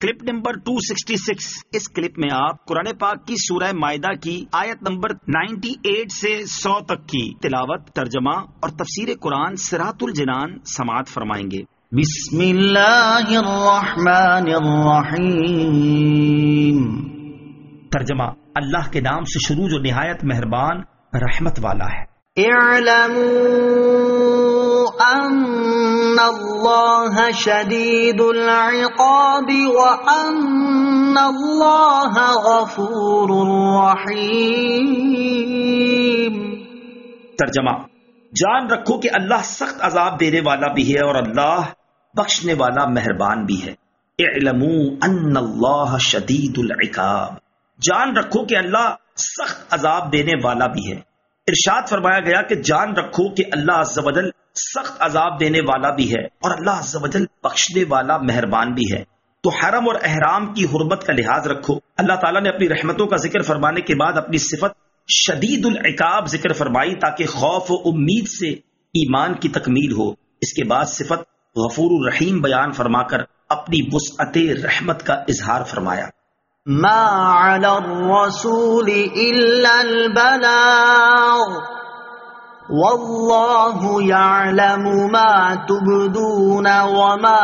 Clip number 266۔ اس clip میں آپ قرآن پاک کی سورہ مائدہ کی آیت نمبر 98 سے 100 تک کی تلاوت، ترجمہ اور تفسیر قرآن صراط الجنان سماعت فرمائیں گے۔ بسم اللہ الرحمن الرحیم۔ ترجمہ: اللہ کے نام سے شروع جو نہایت مہربان رحمت والا ہے۔ اعلموا ان اللہ شدید العقاب وان اللہ غفور رحیم۔ ترجمہ: جان رکھو کہ اللہ سخت عذاب دینے والا بھی ہے اور اللہ بخشنے والا مہربان بھی ہے۔ اعلموا ان اللہ شدید العقاب، جان رکھو کہ اللہ سخت عذاب دینے والا بھی ہے۔ ارشاد فرمایا گیا کہ جان رکھو کہ اللہ عز و جل سخت عذاب دینے والا بھی ہے اور اللہ عز و جل بخشنے والا مہربان بھی ہے۔ تو حرم اور احرام کی حرمت کا لحاظ رکھو۔ اللہ تعالیٰ نے اپنی رحمتوں کا ذکر فرمانے کے بعد اپنی صفت شدید العقاب ذکر فرمائی تاکہ خوف و امید سے ایمان کی تکمیل ہو۔ اس کے بعد صفت غفور الرحیم بیان فرما کر اپنی وسعت رحمت کا اظہار فرمایا۔ ما علی الرسول الا البلاغ واللہ یعلم ما تبدون وما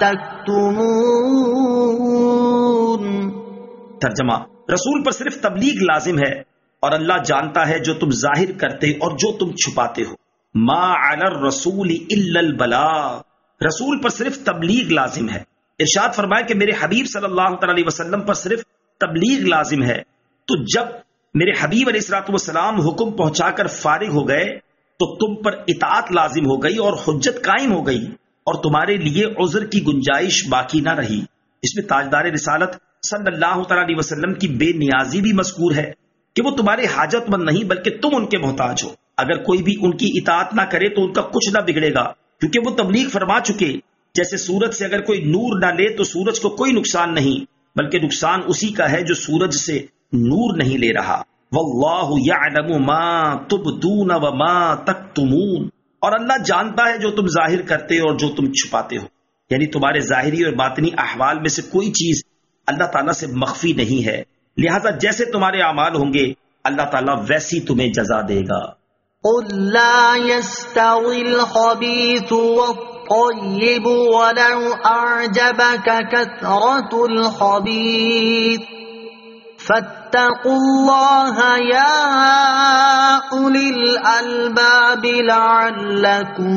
تکتمون۔ ترجمہ: رسول پر صرف تبلیغ لازم ہے اور اللہ جانتا ہے جو تم ظاہر کرتے اور جو تم چھپاتے ہو۔ ما علی الرسول الا البلاغ، رسول پر صرف تبلیغ لازم ہے۔ ارشاد فرمایا کہ میرے حبیب صلی اللہ علیہ وسلم پر صرف تبلیغ لازم ہے۔ تو جب میرے حبیب علیہ الصلوۃ والسلام حکم پہنچا کر فارغ ہو گئے تو تم پر اطاعت لازم ہو گئی اور حجت قائم ہو گئی اور تمہارے لیے عذر کی گنجائش باقی نہ رہی۔ اس میں تاجدار رسالت صلی اللہ علیہ وسلم کی بے نیازی بھی مذکور ہے کہ وہ تمہارے حاجت مند نہیں بلکہ تم ان کے محتاج ہو۔ اگر کوئی بھی ان کی اطاعت نہ کرے تو ان کا کچھ نہ بگڑے گا کیونکہ وہ تبلیغ فرما چکے۔ جیسے سورج سے اگر کوئی نور نہ لے تو سورج کو کوئی نقصان نہیں بلکہ نقصان اسی کا ہے جو سورج سے نور نہیں لے رہا۔ واللہ یعلم ما تبدون وما تکتمون، اور اللہ جانتا ہے جو تم ظاہر کرتے اور جو تم چھپاتے ہو، یعنی تمہارے ظاہری اور باطنی احوال میں سے کوئی چیز اللہ تعالیٰ سے مخفی نہیں ہے، لہذا جیسے تمہارے اعمال ہوں گے اللہ تعالیٰ ویسی تمہیں جزا دے گا۔ قل لا يستوي الخبيث والطيب ولو أعجبك كثرة الخبيث فاتقوا الله يا أولي الألباب لعلكم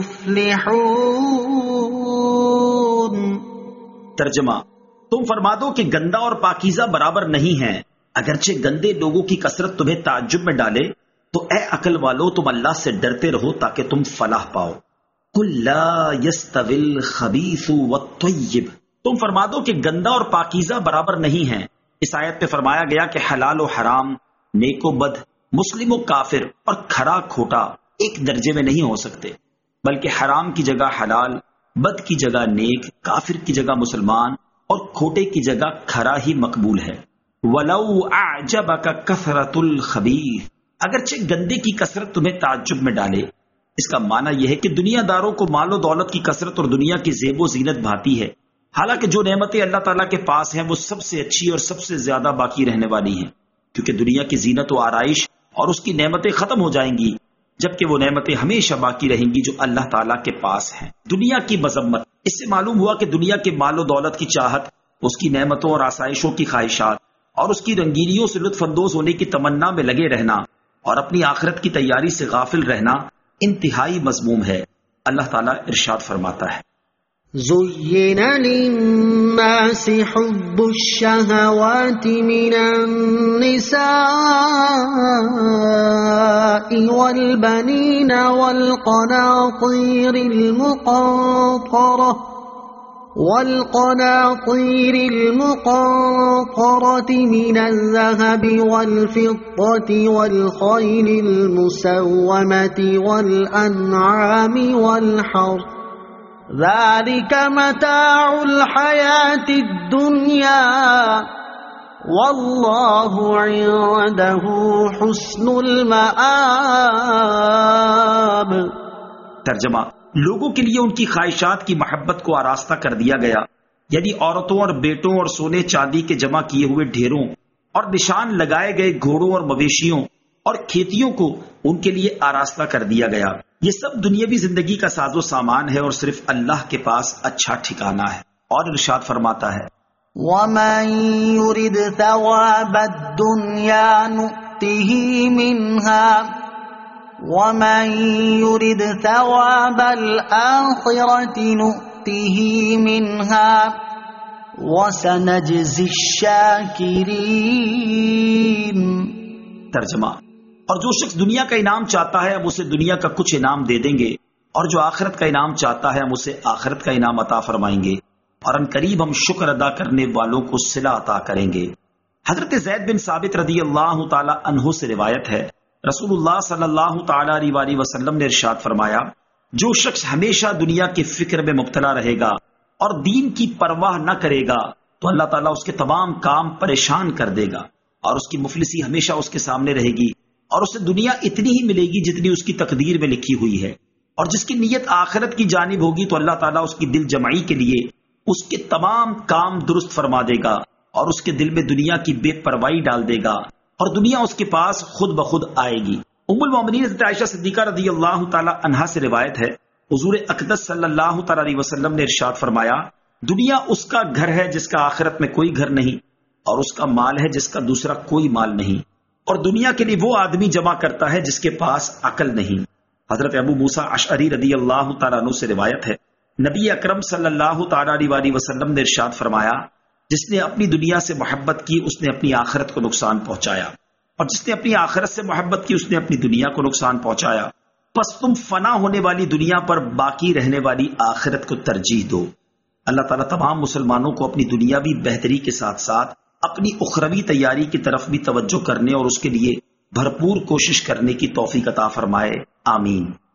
تفلحون۔ ترجمہ: تم فرما دو کہ گندا اور پاکیزہ برابر نہیں ہیں، اگرچہ گندے لوگوں کی کثرت تمہیں تعجب میں ڈالے تو اے عقل والو تم اللہ سے ڈرتے رہو تاکہ تم فلاح پاؤ۔ قل لا يستوي الخبيث والطيب، تم فرما دو کہ گندا اور پاکیزہ برابر نہیں ہیں۔ اس آیت پہ فرمایا گیا کہ حلال و حرام، نیک و بد، مسلم و کافر اور کھرا کھوٹا ایک درجے میں نہیں ہو سکتے، بلکہ حرام کی جگہ حلال، بد کی جگہ نیک، کافر کی جگہ مسلمان اور کھوٹے کی جگہ کھرا ہی مقبول ہے۔ وَلَوْ أَعْجَبَكَ كَثْرَةُ الْخَبِيثِ، اگرچہ گندے کی کثرت تمہیں تعجب میں ڈالے۔ اس کا معنی یہ ہے کہ دنیا داروں کو مال و دولت کی کثرت اور دنیا کی زیب و زینت بھاتی ہے، حالانکہ جو نعمتیں اللہ تعالیٰ کے پاس ہیں وہ سب سے اچھی اور سب سے زیادہ باقی رہنے والی ہیں، کیونکہ دنیا کی زینت و آرائش اور اس کی نعمتیں ختم ہو جائیں گی جبکہ وہ نعمتیں ہمیشہ باقی رہیں گی جو اللہ تعالیٰ کے پاس ہیں۔ دنیا کی مذمت، اس سے معلوم ہوا کہ دنیا کے مال و دولت کی چاہت، اس کی نعمتوں اور آسائشوں کی خواہشات اور اس کی رنگینیوں سے لطف اندوز ہونے کی تمنا میں لگے رہنا اور اپنی آخرت کی تیاری سے غافل رہنا انتہائی مذموم ہے۔ اللہ تعالیٰ ارشاد فرماتا ہے: زين للناس حب الشهوات من النساء والبنين والقناطير المقنطرة من الذهب والفضة والخيل المسومة والأنعام والحرث ذلك متاع الحياة الدنيا والله عنده حسن المآب۔ ترجمہ: لوگوں کے لیے ان کی خواہشات کی محبت کو آراستہ کر دیا گیا یعنی عورتوں اور بیٹوں اور سونے چاندی کے جمع کیے ہوئے ڈھیروں اور نشان لگائے گئے گھوڑوں اور مویشیوں اور کھیتیوں کو ان کے لیے آراستہ کر دیا گیا۔ یہ سب دنیاوی زندگی کا ساز و سامان ہے اور صرف اللہ کے پاس اچھا ٹھکانہ ہے۔ اور ارشاد فرماتا ہے وَمَن يُرِدْ ثَوَابَ الدُّنْيَا نُؤْتِهِ مِنْهَا وَمَن يُرِدْ ثَوَابَ الْآخِرَةِ نُؤْتِهِ مِنْهَا وَسَنَجْزِي الشَّاكِرِينَ۔ ترجمہ، اور جو شخص دنیا کا انعام چاہتا ہے ہم اسے دنیا کا کچھ انعام دے دیں گے، اور جو آخرت کا انعام چاہتا ہے ہم اسے آخرت کا انعام عطا فرمائیں گے، اور ان قریب ہم شکر ادا کرنے والوں کو صلہ عطا کریں گے۔ حضرت زید بن ثابت رضی اللہ تعالی عنہ سے روایت ہے، رسول اللہ صلی اللہ تعالی علیہ وسلم نے ارشاد فرمایا، جو شخص ہمیشہ دنیا کی فکر میں مبتلا رہے گا اور دین کی پرواہ نہ کرے گا تو اللہ تعالیٰ اس کے تمام کام پریشان کر دے گا، اور اس کی مفلسی ہمیشہ اس کے سامنے رہے گی، اور اسے دنیا اتنی ہی ملے گی جتنی اس کی تقدیر میں لکھی ہوئی ہے، اور جس کی نیت آخرت کی جانب ہوگی تو اللہ تعالیٰ اس کی دل جمعی کے لیے اس کے تمام کام درست فرما دے گا، اور اس کے دل میں دنیا کی بے پرواہی ڈال دے گا، اور دنیا اس کے پاس خود بخود آئے گی۔ ام المومنین حضرت عائشہ صدیقہ رضی اللہ تعالی عنہا سے روایت ہے، حضور اقدس صلی اللہ تعالی علیہ وسلم نے ارشاد فرمایا، دنیا اس کا گھر ہے جس کا آخرت میں کوئی گھر نہیں، اور اس کا مال ہے جس کا دوسرا کوئی مال نہیں، اور دنیا کے لیے وہ آدمی جمع کرتا ہے جس کے پاس عقل نہیں۔ حضرت ابو موسیٰ اشعری رضی اللہ تعالیٰ عنہ سے روایت ہے، نبی اکرم صلی اللہ تعالی علیہ وسلم نے ارشاد فرمایا، جس نے اپنی دنیا سے محبت کی اس نے اپنی آخرت کو نقصان پہنچایا، اور جس نے اپنی آخرت سے محبت کی اس نے اپنی دنیا کو نقصان پہنچایا۔ پس تم فنا ہونے والی دنیا پر باقی رہنے والی آخرت کو ترجیح دو۔ اللہ تعالیٰ تمام مسلمانوں کو اپنی دنیاوی بہتری کے ساتھ ساتھ اپنی اخروی تیاری کی طرف بھی توجہ کرنے اور اس کے لیے بھرپور کوشش کرنے کی توفیق عطا فرمائے، آمین۔